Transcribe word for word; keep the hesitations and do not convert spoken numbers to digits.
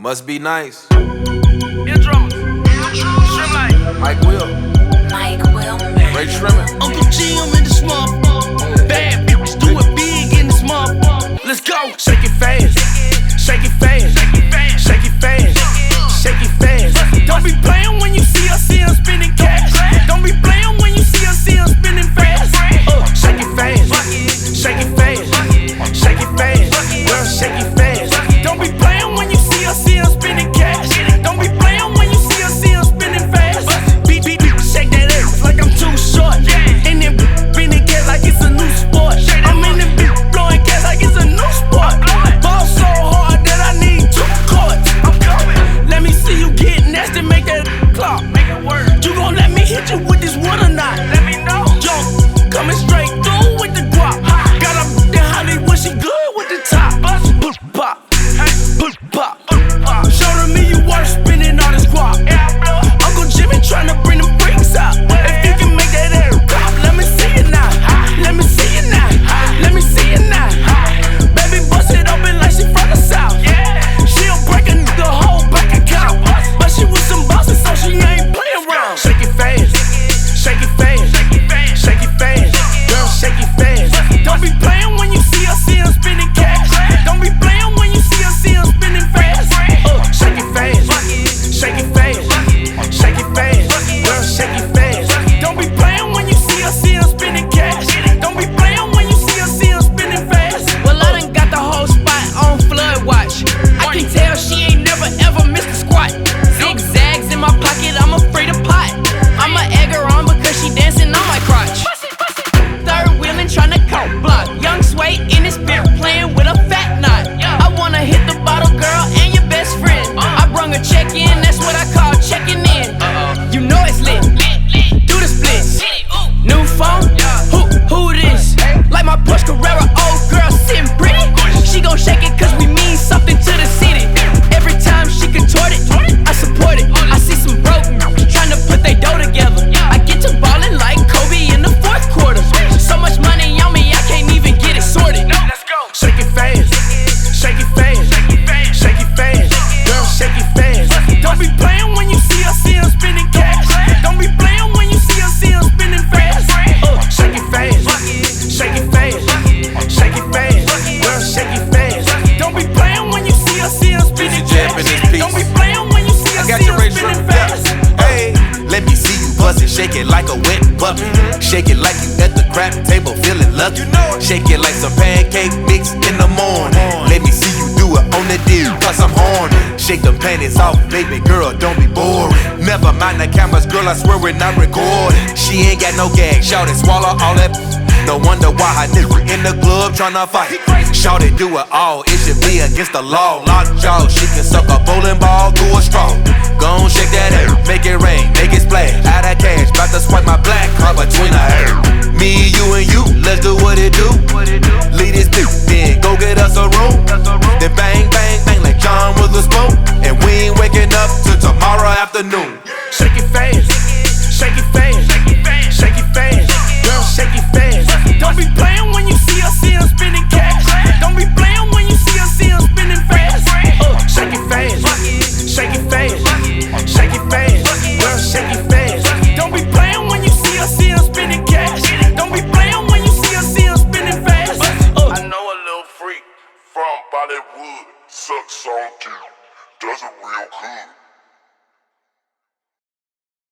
Must be nice. Ear drummers. Shrimp light. Mike Will. Mike Will. Ray Trimmer. Uncle G, I'm in this motherfucker. Bad bitch, do it big in this motherfucker. Let's go. Shake it fast. Shake it fast. Shake it fast. Shake it fast. Don't be playing when you see us, see us spending cash. Don't be playing when you see us, see us spending fast. Uh, shake it fast. Shake it fast. Shake it fast. Girl, shake it fast. Don't be playing when you see us, see us spending cash. Don't be playing when you see us, see us spending fast. Beat, beat, beat, shake that ass like I'm too short. And then spinning cash like it's a new sport. I'm in the beat blowing cash like it's a new sport. Ball so hard that I need two courts. I'm coming. Let me see you get nasty, make that clock. Make it work. You gon' let me hit you with this wood or not? Let me know. Jump, coming straight through with the guap. Got a in Hollywood, she good with the top. Pop, pop, pop. Show to me you worth spending all this guap. Uncle Jimmy tryna bring them freaks out. If you can make that air pop, let me see it now. Let me see it now. Let me see it now. Baby bust it open like she from the south. She'll break a nigga whole bank account, but she with some bosses, so she ain't playing around. Shake it fast, shake it fast, shake it fast, girl, shake it fast. Don't be playing when you see us, see us spending cash. Don't be playing when you see us, see us spending fast. Uh, shake it fast, shake it fast, shake it fast, girl, shake it fast. Don't be playing when you see us, see us spending cash. Don't be playing when you see us, see us spending fast. Well, I done got the whole spot on flood watch. I can tell she ain't never ever missed a squat. Zigzags in my pocket, I'm afraid of pot. I'ma egg her on because she dancing on my crotch. Third wheeling tryna coat block. Young Sway in his bit playing with a fat knot. I wanna hit the bottle girl and your best friend. I brung a check in, that's what I call checking in. You know it's lit. Do the splits. New phone? Who, who this? Like my Porsche Carrera, old girl sitting pretty. She gon' shake it cause we mean something to the city. Every time she contort it, I support it. I see some broke trying to put they dough together. I get to ballin' like Kobe in the fourth quarter. So much money on me, I can't even get it sorted. Let's go. Shake it fast, shake it fast, shake it fast, girl, shake it fast. Don't be playing when you see us, see us spending cash. Don't be playing when you see us, see us spending fast. Uh, shake it fast, shake it fast, shake it fast, girl, shake it fast. Don't be playing when you see us, see us spending cash. Don't be playing when you see us, see us spending fast. Hey, let me see you bust it, shake it like a wet bucket. Shake it like you at the crap table feeling lucky. Shake it like some pancake mix in the morning. Let me see you do it on the deal, cause I'm horny. Shake them panties off, baby girl, don't be boring. Never mind the cameras, girl, I swear we're not recording. She ain't got no gag, shout it, swallow all that. No wonder why her nigga in the club tryna fight. Shout it, do it all, it should be against the law. Lock jaw, she can suck a bowling ball through a straw. Gon' shake that air, make it rain, make it splash. Out of cash, bout to swipe my black card between her hair. Me, you, and you, let's do what it do. Lead this dude, then go get us a room. Then bang, bang, bang like John Witherspoon. And we ain't waking up till tomorrow afternoon. Shake it fast, shake it fast, shake it fast, girl, shake it fast. Don't be playing when you see us, see us spending cash. Don't be playing when you see us, see us spending fast. Uh, shake it fast, shake it fast, shake it fast, girl, shake it fast. Don't be playing when you see us, see us spending cash. Don't be playing when you see us, see us spending fast. Uh, I know a little freak from Bollywood, sucks on you, does it real good.